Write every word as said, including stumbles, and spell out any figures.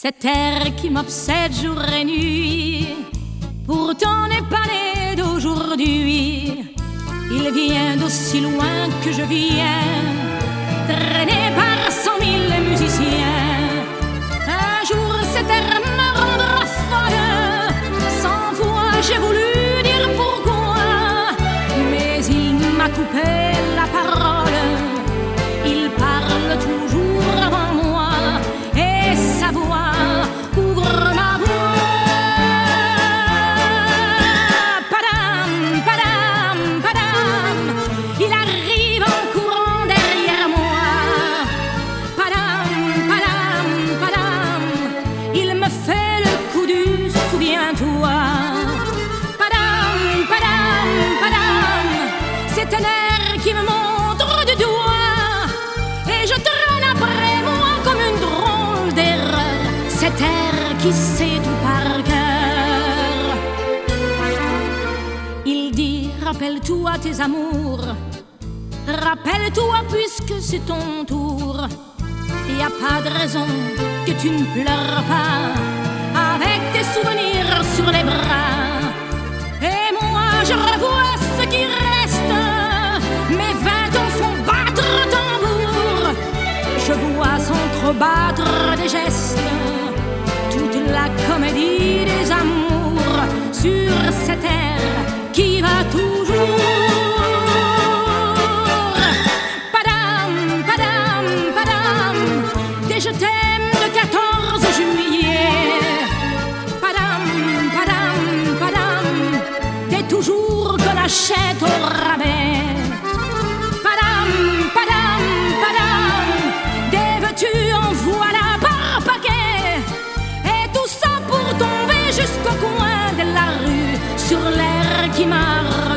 cet air qui m'obsède jour et nuit, pourtant n'est pas né d'aujourd'hui. Il vient d'aussi loin que je viens, traîné par cent mille musiciens. Un jour cet air me rendra folle, cent fois j'ai voulu dire pourquoi, mais il m'a coupé la parole. Il parle toujours avant moi et sa voix couvre ma voix. Padam, padam, padam, il arrive en courant derrière moi. Padam, padam, padam, il me fait le coup du souviens-toi. Padam, padam, padam, c'est un air qui me montre du doigt et je traîne après moi comme une drôle d'erreur cet air qui sait tout par cœur. Il dit rappelle-toi tes amours, rappelle-toi puisque c'est ton tour. Y a pas de raison que tu ne pleures pas avec tes souvenirs sur les bras. Et moi je revois ce qui reste, mes vingt ans font battre tambour. Je vois s'entrebattre des gestes, toute la comédie des amours sur cette air qui va toujours. Padam, padam, padam, des je t'aime le quatorze juillet. Padam, padam, padam, des toujours que l'achète au rabais. Padam, padam, padam, des veux-tu en voilà par paquet. Et tout ça pour tomber jusqu'au coin de la rue sur l'air qui m'a